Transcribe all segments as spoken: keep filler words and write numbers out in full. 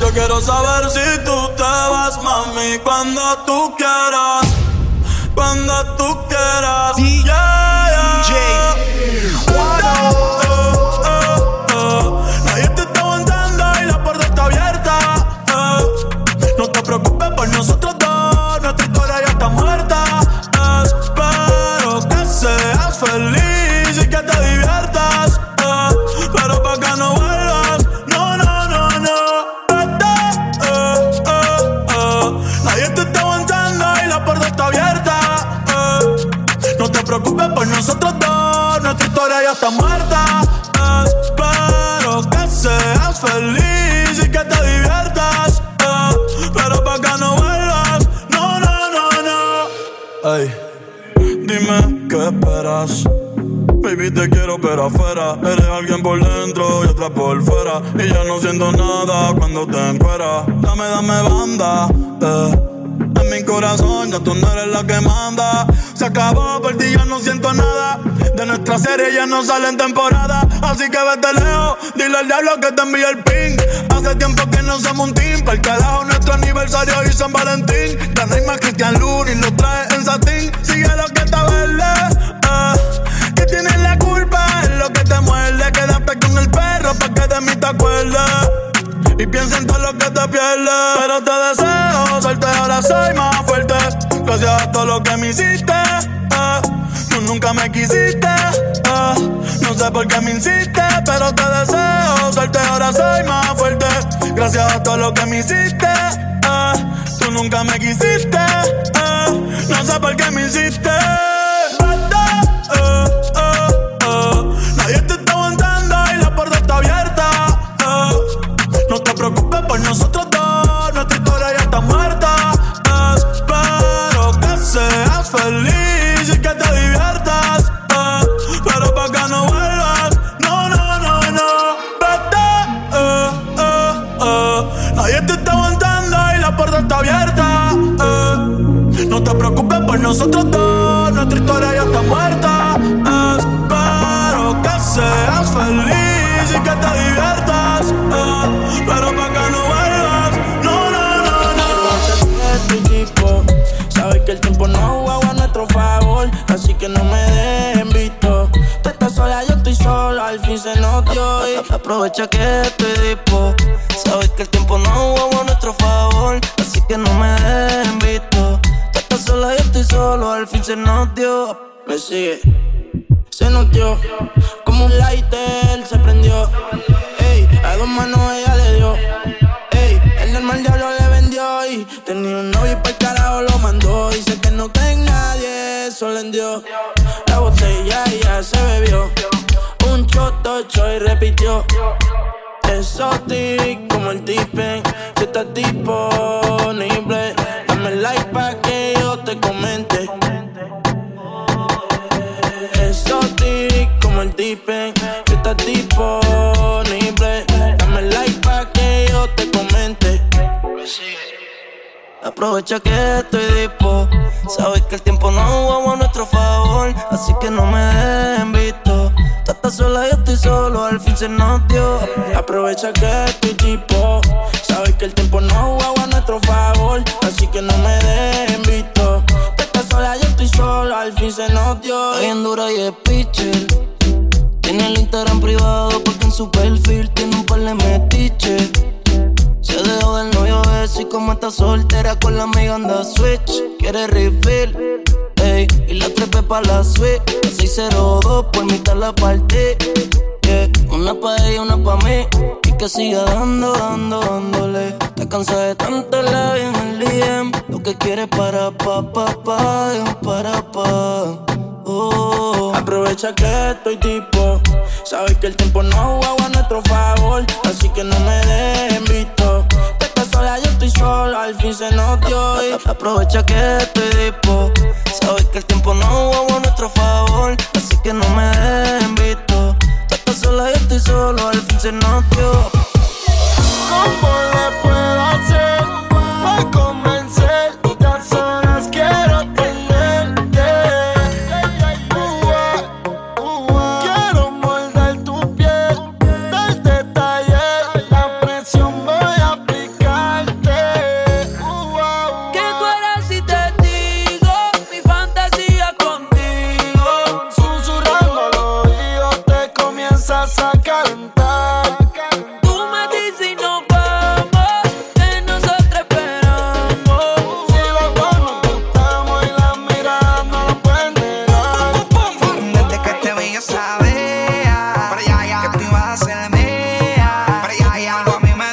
Yo quiero saber si tú te vas, mami, cuando tú quieras. Cuando tú quieras. D Yeah, J yeah. Oh, oh, oh, oh. Nadie te está aguantando y la puerta está abierta. Eh. No te preocupes por nosotros dos, nuestra historia ya está muerta. Espero que seas feliz y que te diviertas. Eh. Pero pa' que no vuelvas, no, no, no, no. Vete, eh, eh, eh. Nadie te está aguantando y la puerta está abierta. Eh. No te preocupes por nosotros dos, nuestra historia ya está muerta. Espero que seas feliz y que te diviertas. Eh. Pero pa' que no vuelvas, no, no, no, no. Ey, dime qué esperas. Baby, te quiero pero afuera. Eres alguien por dentro y otra por fuera. Y ya no siento nada cuando te encueras. Dame, dame banda, eh. En mi corazón ya tú no eres la que manda. Se acabó, por ti ya no siento nada. De nuestra serie ya no sale en temporada. Así que vete lejos, dile al diablo que te envíe el ping. Hace tiempo que no somos un team. Pa'l carajo nuestro aniversario y San Valentín. Ya no hay más Cristian Luna y lo trae en satín. Sigue lo que está verde, eh. Que tienes la culpa, es lo que te muerde. Quédate con el perro pa' que de mí te acuerdes. Y piensa en todo lo que te pierdes. Pero te deseo suerte, ahora soy más fuerte. Gracias a todo lo que me hiciste, eh. Tú nunca me quisiste, eh. No sé por qué me insistes, pero te deseo suerte, ahora soy más fuerte. Gracias a todo lo que me hiciste, eh. Tú nunca me quisiste, eh. No sé por qué me insistes. Eh, eh, eh. Nadie te está aguantando y la puerta está abierta. Eh. No te preocupes por nosotros dos, nuestra historia ya está muerta. Espero que seas feliz y que te diviertas. Eh. Pero pa' que no vuelvas, no, no, no, no. Vete, eh, eh, eh. Nadie te está aguantando y la puerta está abierta. Eh. No te preocupes por nosotros dos, nuestra historia ya está muerta. Espero que seas feliz y que te diviertas. Eh. Pero pa' que no vuelvas, no, no, no, no. Tu tipo, sabes que el tiempo no juega a nuestro favor, así que no me dejen visto. Tú estás sola, yo estoy solo, al fin se nos dio. Y aprovecha que estoy dispo. Sabes que el tiempo no juega a nuestro favor, así que no me dejen visto. Tú estás sola, yo estoy solo, al fin se nos dio. Me sigue, se nos dio. Como un lighter se prendió. Ey, a dos manos ella le dio. Ey, el normal diablo le vendió. Y tenía un novio y pa'l carajo lo mandó. Dice que no ten nadie, eso le dio. La botella ya se bebió. Un shot, ocho y repitió. Exotic como el tipen. Si estás disponible, dame like pa' que yo te comente. Exotic como el tipen. Si estás disponible, dame like pa' que yo te comente. Aprovecha que estoy dispo. Sabes que el tiempo no juega a nuestro favor, así que no me dejen visto. Tú estás sola, yo estoy solo, al fin se nos dio. Aprovecha que estoy tipo. Sabes que el tiempo no juega a nuestro favor, así que no me dejen visto. Tú estás sola, yo estoy solo, al fin se nos dio. Está bien dura y es pitcher. Tiene el Instagram privado porque en su perfil tiene un par de metiches. Se dejó del novio ese y como está soltera con la amiga anda switch. Quiere refill, ey, y la trepé pa' la suite. A seis cero dos por mitad la partí, yeah. Una pa' ella, una pa' mí. Y que siga dando, dando, dándole. Te cansé de tanto la en el D M. Lo que quieres para pa, pa, pa, es un para pa. Oh. Aprovecha que estoy tipo. Sabes que el tiempo no juega a nuestro favor, así que no me dejen visto. Tú estás sola, yo estoy solo, al fin se nos dio. Y aprovecha que estoy dispo. Sabes que el tiempo no juega a nuestro favor, así que no me dejen visto. Tú estás sola, yo estoy solo, al fin se nos dio. ¿Cómo le puedo hacer para convencer? Tan solas quiero tenerte. Uh, uh, quiero morder tu piel, darte taller. La presión voy a aplicar. empiezas a calentar. Tú me dices y nos vamos, que nosotros esperamos. Si los dos nos gustamos y las miradas no lo pueden negar. Desde que te vi yo sabía que tú ibas a ser mía. Algo a mí me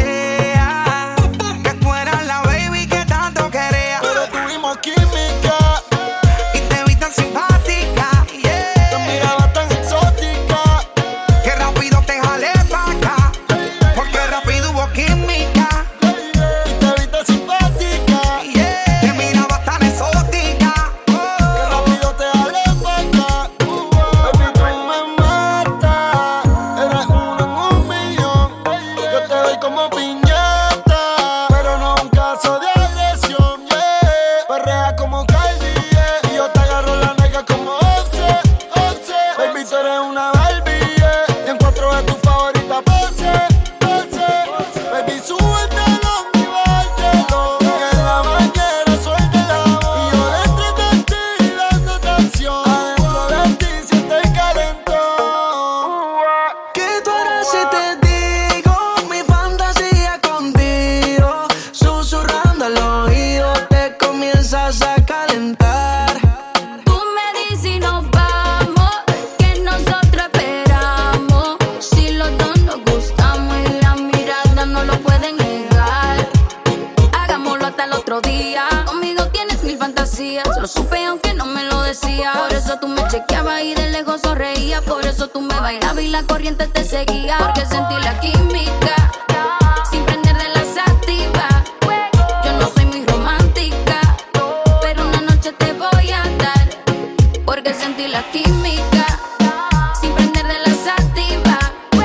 desea que tú eras la baby que tanto quería. Pero tuvimos química Y te vi tan simpática, yeah. Te miraba tan exótica. Que rápido te jalé pa' acá, porque rápido hubo química, Y te vi tan simpática. yeah. Te miraba tan exótica, Que oh. rápido te jalé pa' acá. Baby, tú me matas. Eres uno en un millón. Yo te doy como piñata, pero no un caso de agresión, yeah. Perrea como Cardi, yeah. Y yo te agarro la nega como Offset, Offset. Baby, tú eres una Barbie, yeah. Y en cuatro de tus favoritas pose, pose. Baby, súbetelo y bájatelo. Y en la bañera suéltela. Y yo dentro de ti dándote acción. Adentro de ti siente el calentón. ¿Qué tú harás si te digo mi fantasía contigo? Susurrando al oído te comienzas a calentar. Tú me dices y nos vamos, que nosotros esperamos. Si los dos nos gustamos y las miradas no lo pueden negar. Hagámoslo hasta el otro día. Conmigo tienes mil fantasías. Lo supe aunque no me lo decía. Por eso tú me chequeabas y de lejos sonreías. Por eso tú me bailabas y la corriente te seguía. Porque sentí la química sin prender de la sativa. Yo no soy muy romántica, pero una noche te voy a dar. Porque sentí la química sin prender de la sativa.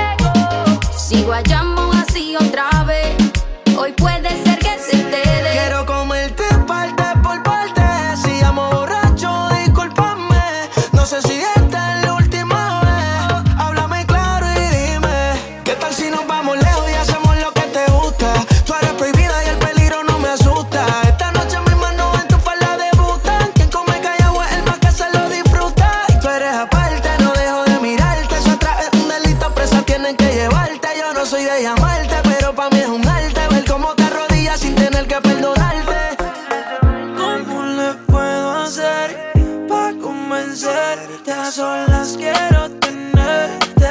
Si guayamos así otra vez, hoy puede ser que se te dé. Quiero comerte parte por parte. Si llamo borracho, discúlpame. No sé si esta es la última vez. Háblame claro y dime, ¿qué tal si nos vamos lejos y hacemos lo que te gusta? Tú eres prohibida y el peligro no me asusta. Esta noche mis manos en tu falda debutan. Quien come callado es el más que se lo disfruta. Y tú eres aparte, no dejo de mirarte. Eso atrás es un delito, presa tienen que llevarte. Yo no soy de llamarte, pero pa' mí es un arte ver cómo te arrodillas sin tener que perdonarte. ¿Cómo le puedo hacer pa' convencerte? A solas quiero tenerte.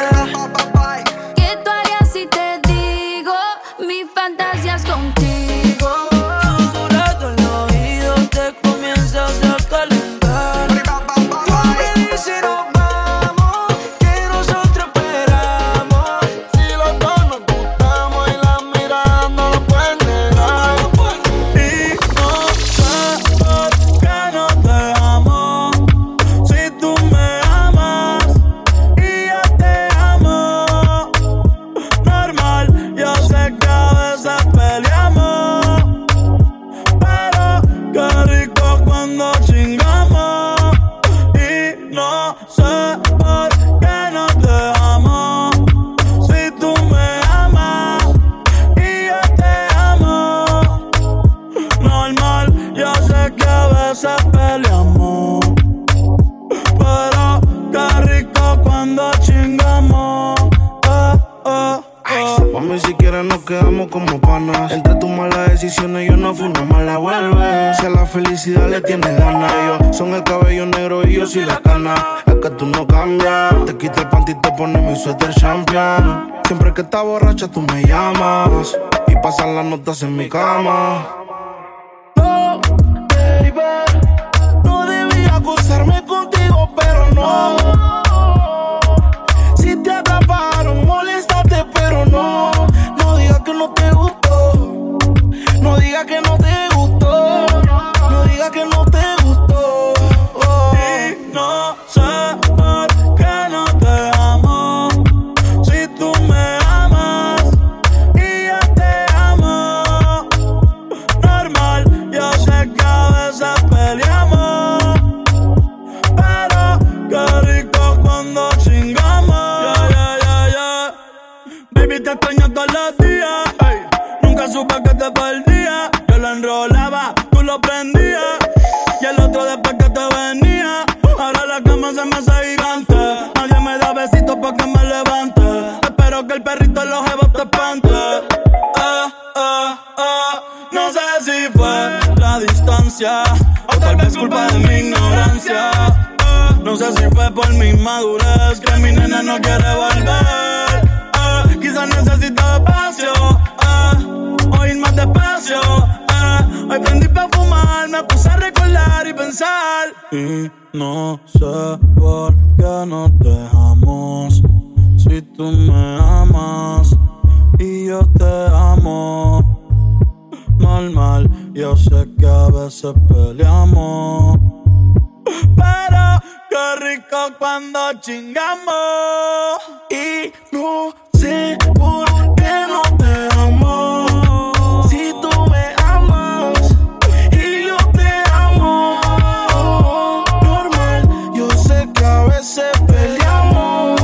¿Qué tú harías si te digo mis fantasías contigo? Susurrando al oído te comienzas a calentar. Tú me dices nos vamos, que nosotros esperamos. Si los dos nos gustamos y las miradas no lo pueden negar. Y no sé por qué no te amo. Si tú me amas y yo te amo. Normal, yo sé que a veces peleamos, pero qué rico cuando chingamos. Y no sé por qué no te amo. Si tú me amas y yo te amo. Normal, yo sé que a veces peleamos, pero qué rico cuando chingamos. Oh, oh, oh. Mami, si quieres nos quedamos como panas. Entre tus malas decisiones yo no fui una mala vuelve. Si a la felicidad le tienes ganas, ellos son el cabello negro y yo soy la cana. Es que tú no cambias. Te quita el panty y te pones mi suéter champion. Siempre que estás borracha tú me llamas y pasan las notas en mi cama. No, baby, no debía acostarme contigo, pero no. Si te atraparon, moléstate, pero no. No digas que no te gustó. No digas que no te gustó. No digas que no te gustó. Oh. Y no sé por qué no te amo. Si tú me amas y yo te amo. Normal, yo sé que a veces peleamos, pero qué rico culpa de mi ignorancia. Eh, no sé si fue por mi madurez que mi nena no quiere volver. Eh, quizás necesita espacio, eh, o ir más despacio. Eh, hoy prendí pa' fumar, me puse a recordar y pensar. Y no sé por qué nos dejamos. Si tú me amas y yo te amo. Normal, yo sé que a veces peleamos, pero qué rico cuando chingamos. Y no sé por qué no te amo. Si tú me amas y yo te amo. Normal, yo sé que a veces peleamos,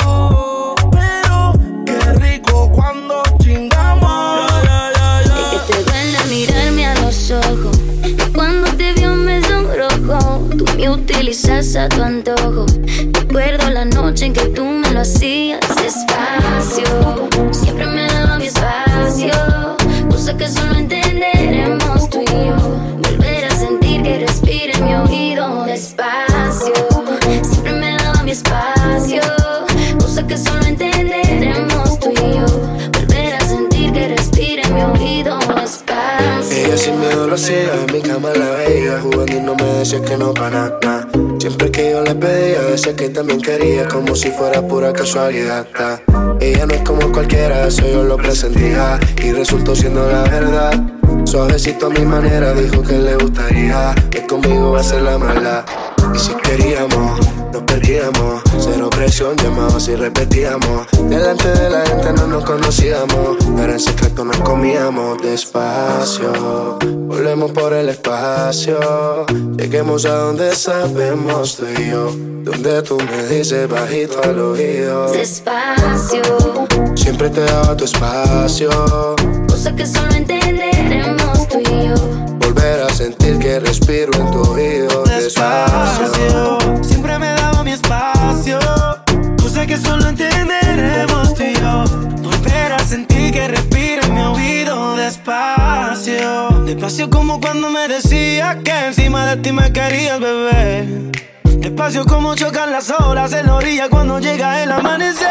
pero qué rico cuando chingamos. Yeah, yeah, yeah, yeah. Es que te duele mirarme a los ojos. Y cuando te vio me sonrojó. Tú me utilizas a tu antojo. Recuerdo la noche en que tú me lo hacías despacio. Siempre me daba mi espacio. Cosa que solo entenderemos tú y yo. Volver a sentir que respira en mi oído despacio. Siempre me daba mi espacio. Cosa que solo entenderemos tú y yo. Volver a sentir que respira en mi oído despacio. Ella sin miedo lo hacía, en mi cama la veía jugando y no me decía que no para nada. Siempre que yo le pedía, decía que también quería, como si fuera pura casualidad. Ella no es como cualquiera, eso yo lo presentía y resultó siendo la verdad. Suavecito a mi manera, dijo que le gustaría que conmigo va a ser la mala. Y si queríamos, nos perdíamos. Cero presión, llamados y repetíamos. Delante de la gente no nos conocíamos, pero en secreto nos comíamos despacio. Volvemos por el espacio. Lleguemos a donde sabemos tú y yo. Donde tú me dices bajito al oído despacio. Siempre te daba tu espacio. Cosa que solo entenderemos tú y yo. Volver a sentir que respiro en tu oído despacio. Siempre me daba mi espacio. Cosa que solo entenderemos tú y yo. Volver a sentir que respiro en mi oído despacio. Despacio como cuando me decías que encima de ti me querías, bebé. Despacio como chocan las olas en la orilla cuando llega el amanecer.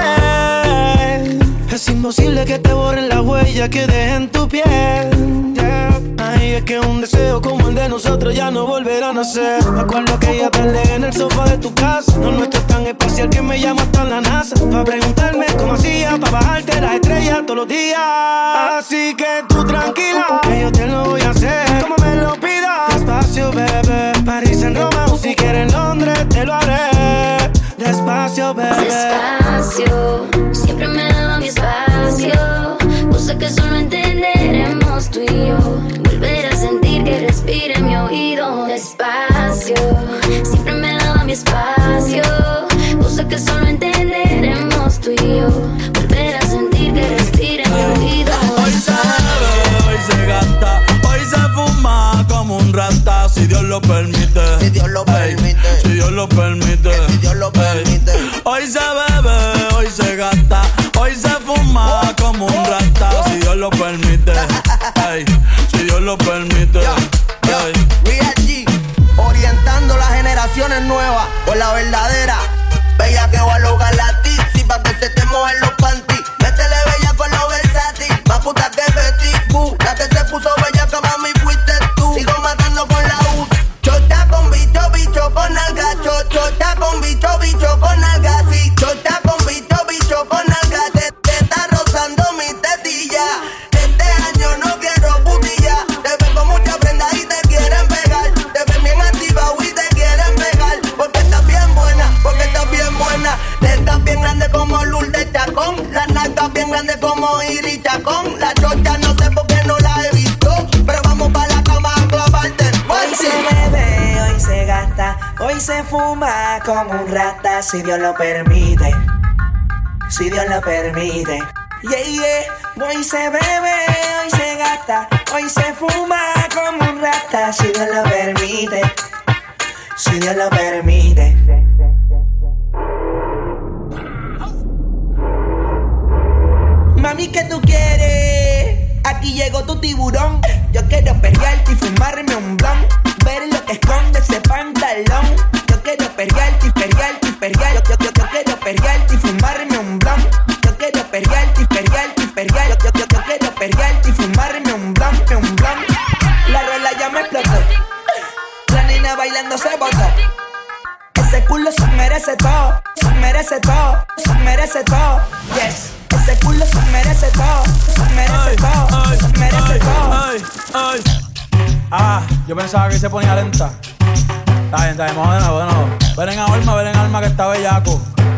Es imposible que te borren la huella que dejen tu piel, yeah. Ay, es que un deseo como el de nosotros ya no volverá a nacer. Me acuerdo aquella tarde en el sofá de tu casa. Lo nuestro es tan espacial que me llama hasta la NASA para preguntarme cómo hacía para bajarte las estrellas todos los días. Así que tú tranquila, que yo te lo voy a hacer como me lo pidas. Despacio, bebé, París en Roma o si quieres en Londres te lo haré. Despacio, bebé. Despacio, siempre me daba mi espacio. Cosa que solo entenderemos tú y yo. Volver a sentir que respira en mi oído despacio. Siempre me daba mi espacio. Cosa que solo entenderemos tú y yo. Volver a sentir que respira en mi oído despacio. Hoy se bebe, hoy se gasta, hoy se fuma como un rata. Si Dios lo permite, Si Dios lo permite, hey, si Dios lo permite, si Dios lo permite. Hey. Hoy se bebe, hoy se gasta, hoy se fuma como un rata. Si Dios lo permite, hey, si Dios lo permite. Yo, yo, hey. Real G, orientando las generaciones nuevas por la verdadera. Bella que va a lograr la tipsy pa' que se te mojen los panties. Métele bella con lo versátil, más puta que Betty Boo. La que se puso bella que mami fuiste tú. Sigo matando con la U. Chota con bicho, bicho con alga. Chota con bicho, bicho con alga. Sí, chota con bicho, bicho con alga. Te, te está rozando mi tetilla. Este año no quiero putilla. Te ven con mucha prenda y te quieren pegar. Te ven bien activado y te quieren pegar. Porque estás bien buena, porque estás bien buena. Tetas bien grande como Lourdes Chacón. Las nalgas bien grandes como Iris Chacón. La chota no sé por qué no la he visto, pero vamos pa' la cama a clavarte. Hoy se bebe, hoy se gasta, hoy se fuma como un rata, si Dios lo permite, si Dios lo permite. Yeah, yeah. Hoy se bebe, hoy se gasta, hoy se fuma como un rata, si Dios lo permite, si Dios lo permite. Mami, ¿qué tú quieres? Aquí Aquí llegó tu tiburón. Yo quiero perrearte y fumarme un blon. Ver lo que esconde ese pantalón. Yo quiero perrearte y perrearte y perrearte. Yo, yo, yo, yo quiero perrearte y fumarme un blon. Yo quiero perrearte y perrearte y perrearte. Yo, yo, yo, yo quiero perrearte y fumarme un blon, un blon. La rola ya me explotó. La nena bailando se botó. Ese culo se merece todo, se merece todo, se merece todo. Yes. Ese culo se merece todo, se merece ay, todo, ay, se merece ay, todo. Ay, ay. Ah, yo pensaba que se ponía lenta. Está bien, está bien, vamos de nuevo, de nuevo. Ven en alma, ven en alma que está bellaco.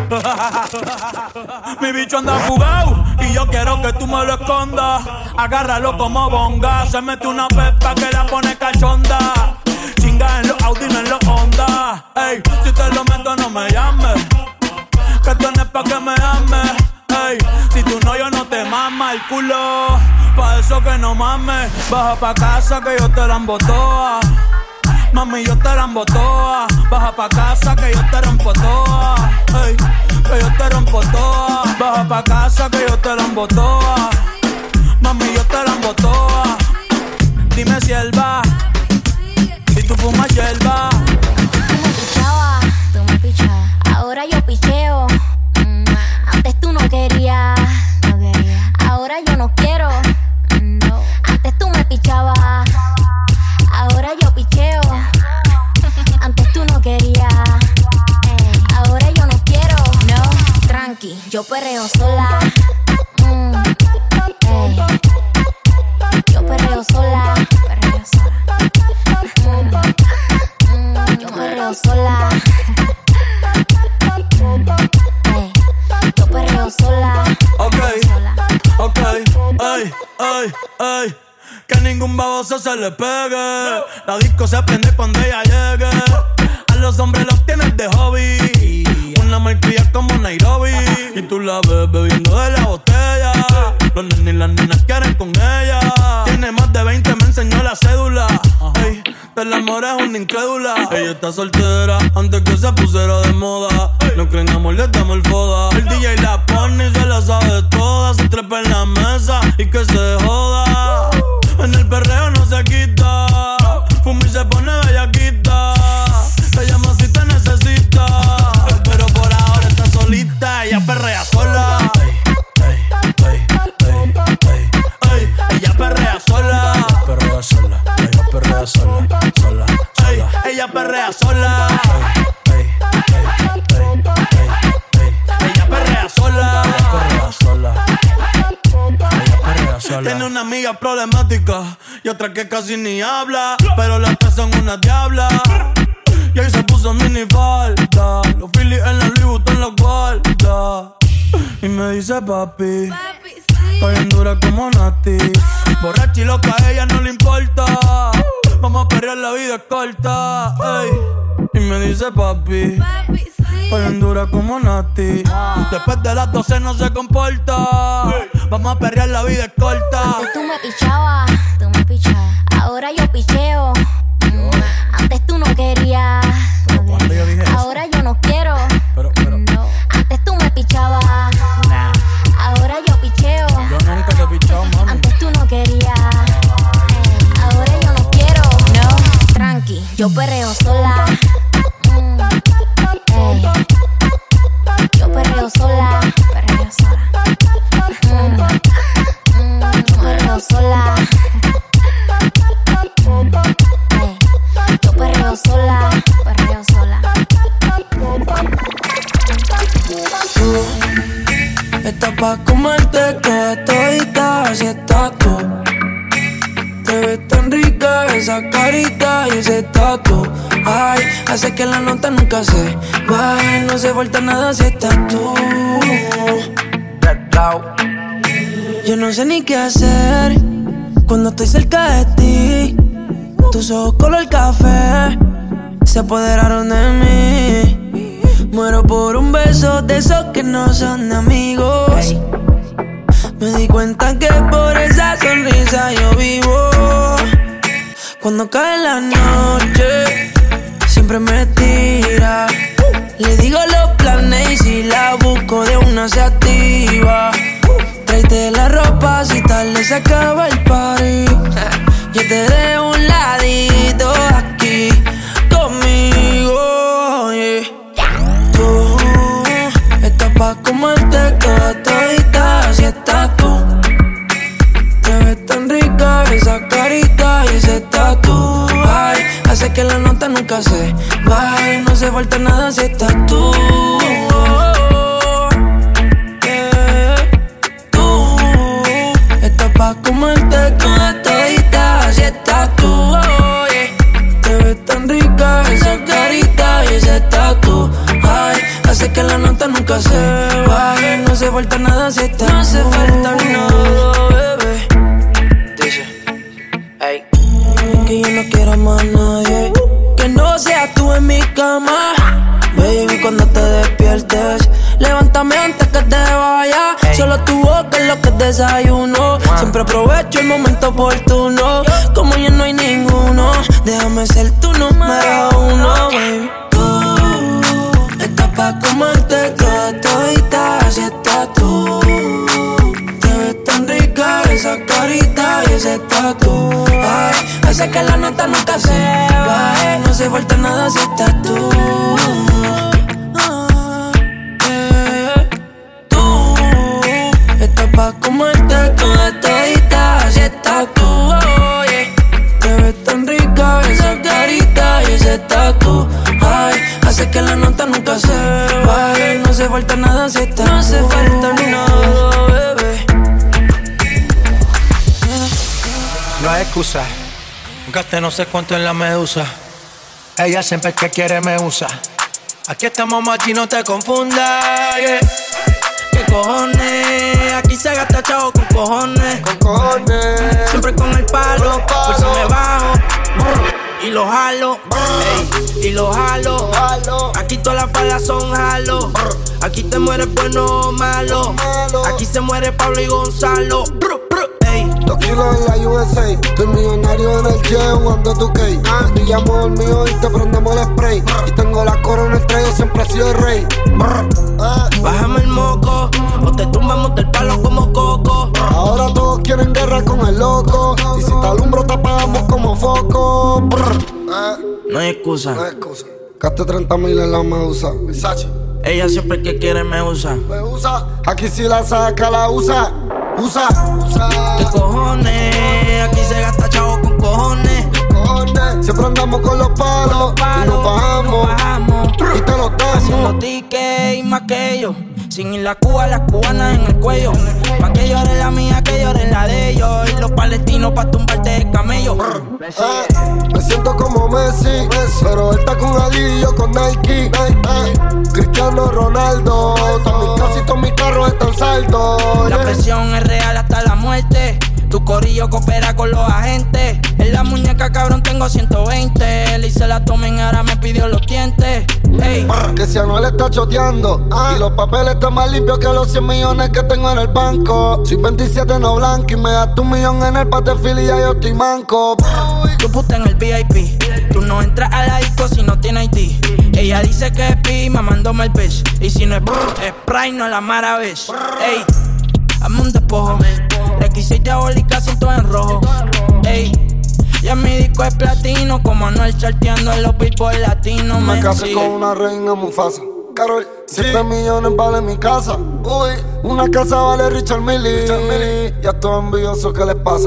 Mi bicho anda fugado y yo quiero que tú me lo escondas. Agárralo como bonga. Se mete una pepa que la pone cachonda. Chinga en los Audi, no en los Honda. Ey, si te lo meto no me llames, que esto no es pa' que me ames. Ey, si tú no, yo no te mama el culo. Pa' eso que no mames. Baja pa' casa que yo te la embotoa. Mami, yo te la embotoa. Baja pa' casa que yo te rompo toa. Ey, que yo te rompo toa. Baja pa' casa que yo te la embotoa. Mami, yo te la embotoa. Dime si él va. Si tú fumas hierba. Tú me pichabas, tú me pichabas. Ahora yo picheo. Mm. Antes tú no querías, no quería. Ahora yo no quiero. No. Antes tú me pichabas. Ahora yo picheo. Antes tú no querías. Ey. Ahora yo no quiero. No, tranqui, yo perreo sola. Mm. Ey. Yo perreo sola. Perreo sola. Mm. Yo perreo sola. Ey. Yo perreo sola. Ok, sola. ok, ay, ay, ay. Que ningún baboso se le pegue. La disco se prende cuando ella llegue. A los hombres los tienes de hobby. Una malcria como Nairobi. Y tú la ves bebiendo de la botella. Los nenes y las nenas quieren con ella. Tiene más de veinte, me enseñó la cédula. Ey, del amor es una incrédula. Ella está soltera antes que se pusiera de moda. No creen amor, le damos el foda. El D J la pone y se la sabe toda. Se trepa en la mesa y que se joda. En el perreo no se quita. Fumi se pone bellaquita. Te llama si te necesita. Pero por ahora está solita. Ella perrea sola. Ey, ey, ey, ey, ey. Ella perrea sola. Perrea sola. Ella perrea sola. Sola, sola. Ella perrea sola. Ey, ey, ey, ey, ey. Ella perrea sola. Ella perrea sola. Tiene una amiga problemática y otra que casi ni habla, pero las tres son una diabla. Y ahí se puso mini falta, los Phillies en la Louis Vuitton los guarda. Y me dice papi, estoy en dura como Nati. Borracha y loca, a ella no le importa. Vamos a perrear, la vida es corta. Ey. Y me dice papi, estoy en dura como Nati. Después de las doce no se comporta. Vamos a perrear, la vida es corta. Antes tú me pichabas, tú me pichabas. Ahora yo picheo. Mm. Antes tú no querías. No quería. Yo dije ahora eso? Yo no quiero. Pero, pero. No. Antes tú me pichabas. Nah. Ahora yo picheo. Yo nunca te he pichado, mami. Antes tú no querías. Ey. Ahora yo no quiero. No, tranqui, yo perreo sola. Mm. Ey. Yo perreo sola. Perreo sola. Mm. Mm. Yo perreo sola. Mm. Ey. Yo perreo sola. Perreo sola. Tú estás pa' comerte toda todita si estás tú. Te ves tan rica esa carita y ese tatu. Ay, hace que la nota nunca se baje. No se falta nada si estás tú. Yo no sé ni qué hacer cuando estoy cerca de ti. Tus ojos color café se apoderaron de mí. Muero por un beso de esos que no son amigos. Hey. Me di cuenta que por esa sonrisa yo vivo. Cuando cae la noche, siempre me tira. Le digo los planes y si la busco de una se activa. Tráete la ropa si tal le se acaba el par. que te dé un ladito aquí conmigo, yeah. Tú estás pa' comerte toda todita, así estás tú. Te ves tan rica esa carita y ese tatu, ay, hace que la nota nunca se baje. No hace falta nada si estás tú. Pa' comerte toda todita, así estás tú, oh, yeah. Te ves tan rica esa carita y ese tatu, ay, hace que la nota nunca se baje. No hace falta nada si estás tú. No hace falta nada, bebé. Dice, ey, es que yo no quiero más a nadie que no seas tú en mi cama. Baby, cuando te despiertes, levántame antes que te vaya. Hey. Solo tu boca es lo que desayuno. Wow. Siempre aprovecho el momento oportuno. Como ya no hay ninguno, déjame ser tu número uno, baby. Tú estás pa' comerte toda todita, así estás tú. Te ves tan rica esa carita y ese tatu, ay, hace que la nota nunca se baje. No hace falta nada si estás tú. Pa' comerte toda todita, así estás tú, oh, yeah. Te ves tan rica esa carita y ese tatu, ay, hace que la nota nunca se baje. No hace falta nada si estás tú. No hace falta nada, bebé. No hay excusa, gasté no sé cuánto en la medusa. Ella siempre que quiere me usa. Aquí estamos machi, no te confundas, yeah. ¿Qué cojones? Aquí se gasta chavo con cojones. Con cojones. Siempre con el palo, palo. Por si me bajo y lo jalo, ey, y lo jalo. Aquí todas las balas son jalo. Aquí te mueres bueno o malo. Aquí se muere Pablo y Gonzalo. Dos kilos en la U S A. Estoy millonario en el jet jugando tu K. Pillamos el mío y te prendemos el spray. Y tengo la corona el trayo, siempre he sido el rey. Bájame el moco o te tumbamos del palo como coco. Ahora todos quieren guerra con el loco. Y si te alumbro te apagamos como foco. No hay excusa. No hay excusa. Gaste treinta mil en la medusa. Versace. Ella siempre que quiere me usa. Me usa. Aquí si la saca la usa. Usa, usa. ¿Qué cojones? Aquí se gasta chavo con cojones. Cojones. Siempre andamos con los palos, con los palos y nos bajamos, nos bajamos. Y te los damos. Haciendo tickets y más que ellos. Sin ir la Cuba, las cubanas en el cuello. Pa' que llore la mía, que llore la de ellos. Y los palestinos pa' tumbarte de camello. Eh, me siento como Messi, Messi, pero él está con Adidas y yo con Nike. Eh, Cristiano Ronaldo, todos mis casi todos mis carros están saldos. La presión es real hasta la muerte. Tu corillo coopera con los agentes. En la muñeca, cabrón, tengo ciento veinte. Le hice la tomen, ahora me pidió los dientes. Ey. Que si Anuel está choteando ah. y los papeles están más limpios que los cien millones que tengo en el banco. Soy veintisiete no blanco y me das un millón en el pate fili y ya yo estoy manco. Tu puta en el V I P. Tú no entras a la disco si no tiene I D. Ella dice que es pi, mamándome el bitch. Y si no es brr, es Sprite, no la maravilla. Ey, hazme un despojo. Requisite diabólica, siento en rojo. Ey, ya mi disco es platino. Como Anuel charteando en los billboard latinos. Me casé con una reina Mufasa. Carol, siete sí. millones vale mi casa. Uy, una casa vale Richard Mille. Ya estoy envidioso, ¿qué les pasa?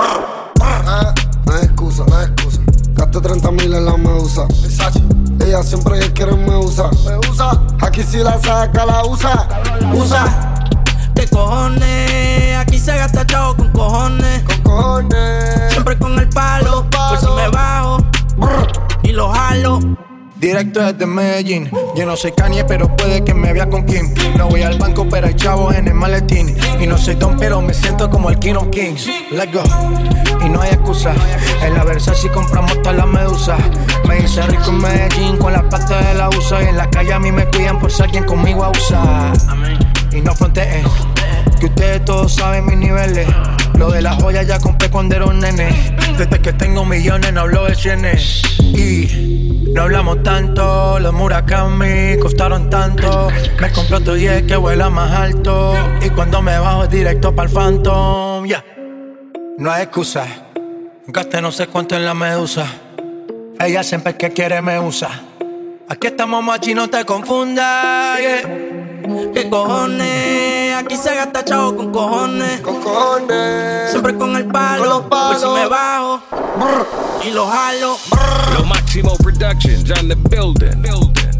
Eh, no hay excusa, no hay excusa. Gaste treinta mil en la medusa. Ella siempre que quiere me usa. Me usa. Aquí si la saca, la usa. Usa. ¿Qué cojones? Aquí se gasta chavo con cojones. Con cojones. Siempre con el palo, por si me bajo y lo jalo. Directo desde Medellín. Yo no soy Kanye, pero puede que me vea con Kim. No voy al banco, pero hay chavos en el maletín. Y no soy Don, pero me siento como el King of Kings. Let's go. Y no hay excusa. En la Versace compramos todas las medusas. Me hice rico en Medellín con la plata de la U S A. Y en la calle a mí me cuidan por si alguien conmigo abusa. Y no fronteen, que ustedes todos saben mis niveles. Lo de las joyas ya compré cuando era un nene. Desde que tengo millones no hablo de cienes. Y no hablamos tanto, los Murakami costaron tanto. Me compré otro diez que vuela más alto. Y cuando me bajo es directo pa'l Phantom, yeah. No hay excusa. Gasté no sé cuánto en la medusa. Ella siempre que quiere me usa. Aquí estamos machi, no te confundas, yeah. ¿Qué cojones? Aquí se gasta chavo con cojones. Con cojones. Siempre con el palo. Con los palos. Por si me bajo. Brr. Y lo jalo. Lo Máximo Productions on the building. building.